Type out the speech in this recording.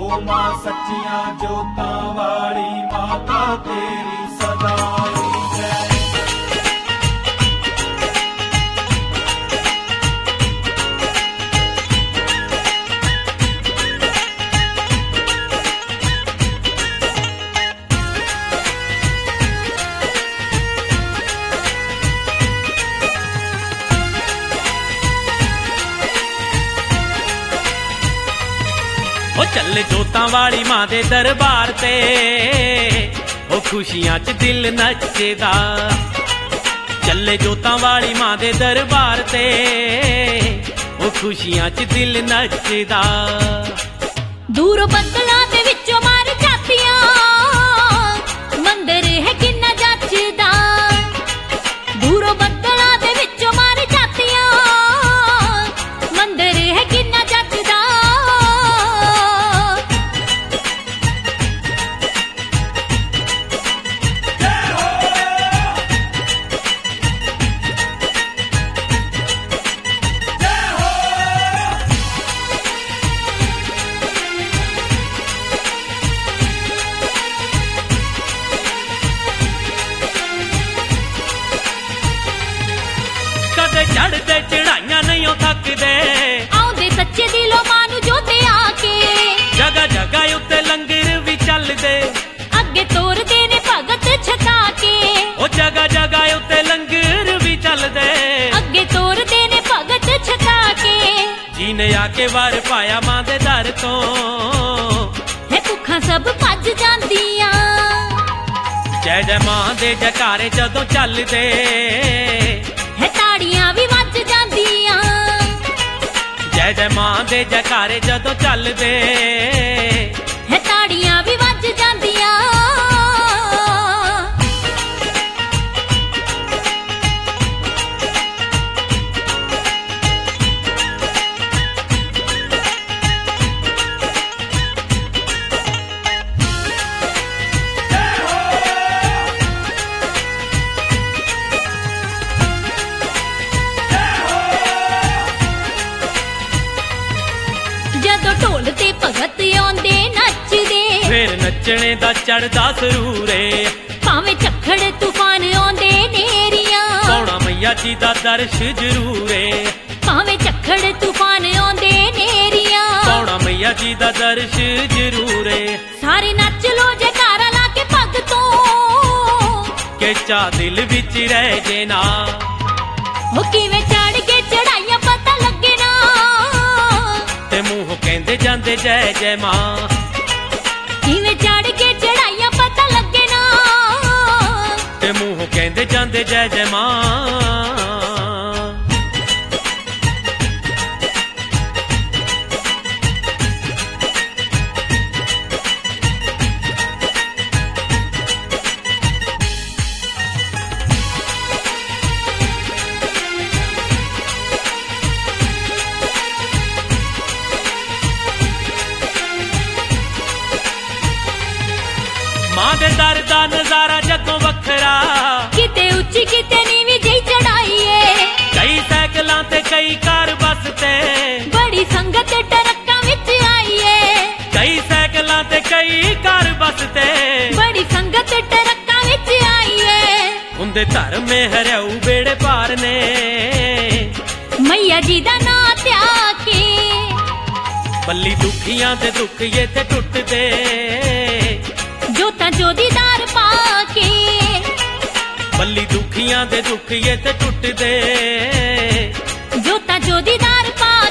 ओ मां सच्चियां जोतां वाली माता तेरी सदा जय। ओ चल जोतां वाली मां दे दरबार ते ओ खुशियां च दिल नचदा। चले जोतां वाली मां दे दरबार ते ओ खुशियां च दिल नचदा। दूरों बदलां दे विचों मार जातियां मंदिर है किन्ना जचदा। दूरों बदलां दे विचों मार जातियां मंदिर है किन्ना जचदा। चढ़ते चढ़ाइया नहीं थकदे आउंदे सच्चे दिलों मां नूं जोते आके। जगह जगह उत्ते लंगर भी चलदे अगे तोरदे ने भगत छका के। ओ जगह जगह उत्ते लंगर भी चलदे अगे तोरदे ने भगत छका के। जीने आके वार पाया मां दे दर तो है भुखां सब भज जांदियां। जय जय मां दे जयकारे जदों चलदे है ताड़ियां भी वज जांदियां। जय जय मां दे जयकारे जदों चलदे है ताड़ियां भी वज जांदियां। जदों ढोल ते भगत आउंदे नचदे फिर नचने दा चढ़दा सरूरे। भावें झक्खड़ तूफान आउंदे नेरियां पौना मैया जी दा दर्श जरूरे। भावें झक्खड़ तूफान आउंदे नेरियां पौना मैया जी दा दर्श जरूरे। सारे नच लो जयकारा ला के भगतों के चा दिल विच रह जे ना। हो किवें चढ़ के चढ़ाइयां पता लगे ना। ते मुंह कहंदे जांदे जय जय मां। किवें चढ़ के चढ़ाइयां पता लगे ना। ते मुंह कहंदे जांदे जय जय मां। मां दे दर दा नजारा जगों वखरा किते उच्ची किते नीवी जई चढ़ाईए। कई साइकिलां ते कई कार बस ते बड़ी संगत टरक्कां विच आईए। कई साइकिलां ते कई कार बस ते बड़ी संगत टरक्कां विच आईए। हुंदे धर्म में हरियाऊ बेड़े पार ने मैया जी दा नां त्याके। बल्ली दुखियां ते दुख ये ते टुटदे जोतां जोदीदार पाके। बल्ली दुखियां ते दुख ये ते टुटदे जोतां जोदीदार पा